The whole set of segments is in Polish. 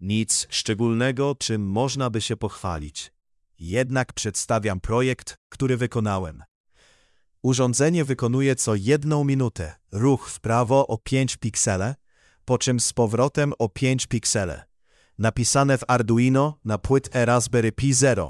Nic szczególnego, czym można by się pochwalić. Jednak przedstawiam projekt, który wykonałem. Urządzenie wykonuje co 1 minutę ruch w prawo o 5 piksele, po czym z powrotem o 5 piksele. Napisane w Arduino na płytę Raspberry Pi Zero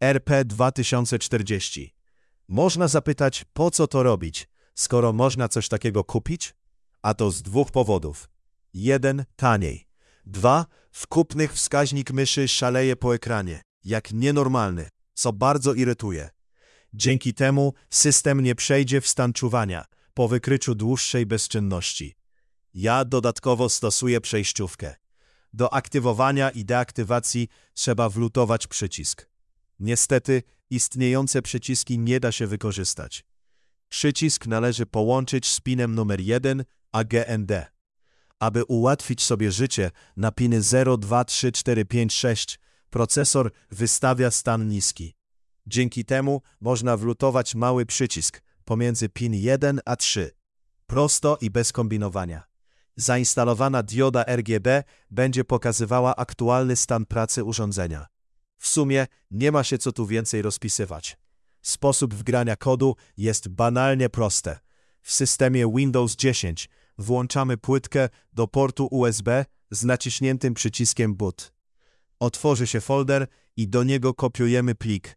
RP2040. Można zapytać, po co to robić, skoro można coś takiego kupić? A to z 2 powodów. 1. Taniej. 2. W kupnych wskaźnik myszy szaleje po ekranie, jak nienormalny, co bardzo irytuje. Dzięki temu system nie przejdzie w stan czuwania po wykryciu dłuższej bezczynności. Ja dodatkowo stosuję przejściówkę. Do aktywowania i deaktywacji trzeba wlutować przycisk. Niestety istniejące przyciski nie da się wykorzystać. Przycisk należy połączyć z pinem numer 1 a GND. Aby ułatwić sobie życie, na piny 0, 2, 3, 4, 5, 6 procesor wystawia stan niski. Dzięki temu można wlutować mały przycisk pomiędzy pin 1 a 3. Prosto i bez kombinowania. Zainstalowana dioda RGB będzie pokazywała aktualny stan pracy urządzenia. W sumie nie ma się co tu więcej rozpisywać. Sposób wgrania kodu jest banalnie prosty. W systemie Windows 10 włączamy płytkę do portu USB z naciśniętym przyciskiem boot. Otworzy się folder i do niego kopiujemy plik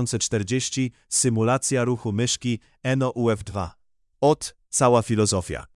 RP2040 symulacja ruchu myszki ENO UF2. Cała filozofia.